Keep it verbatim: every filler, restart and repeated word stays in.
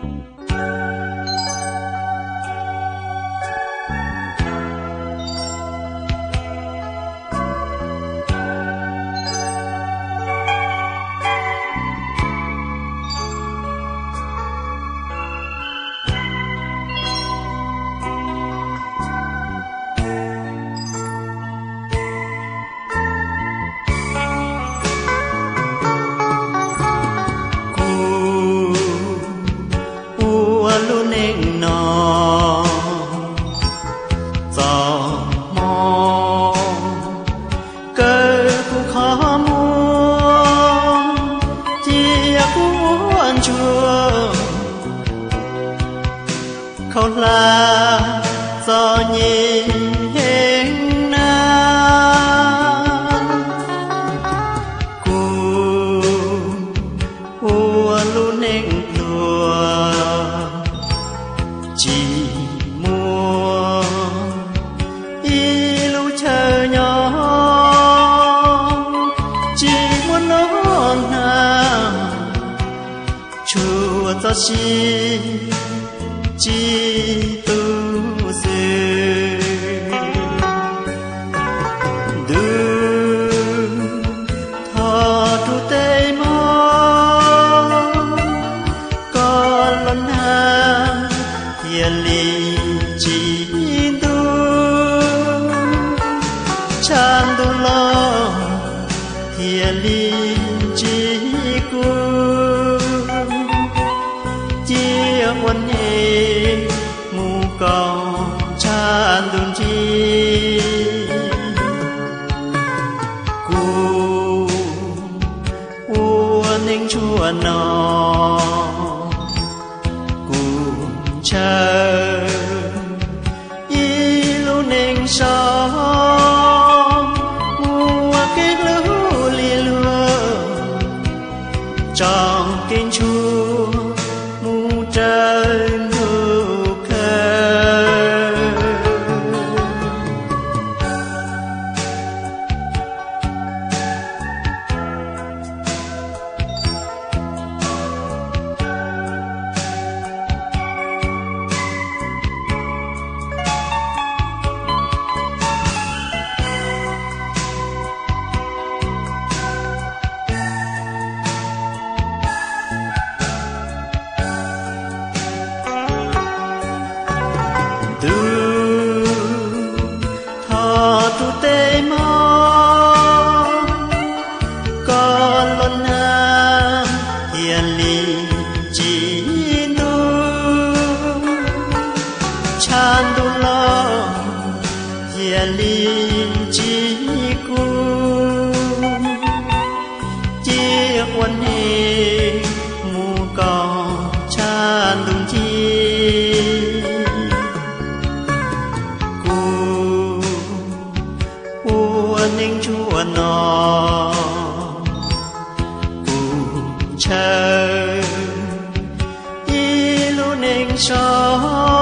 khâu la do nhị hẹn nan cu ua lu neng lùa chỉ mua y lu chờ nhỏ chỉ muốn nón na chùa cho chi chi tu sư đưa thọ tu tây mơ có lần ha hiền lì chi tu chan tu lo hiền lì chi cu chia quân mu cầu chan đun chi cu ua ninh chua nọ cu chờ y lu ninh so mua kết lũ li lùa trong kinh chua mu trời li chi cu chia quân hề mu co chan đun chi cu ua ninh chua nọ cu chờ y lu ninh so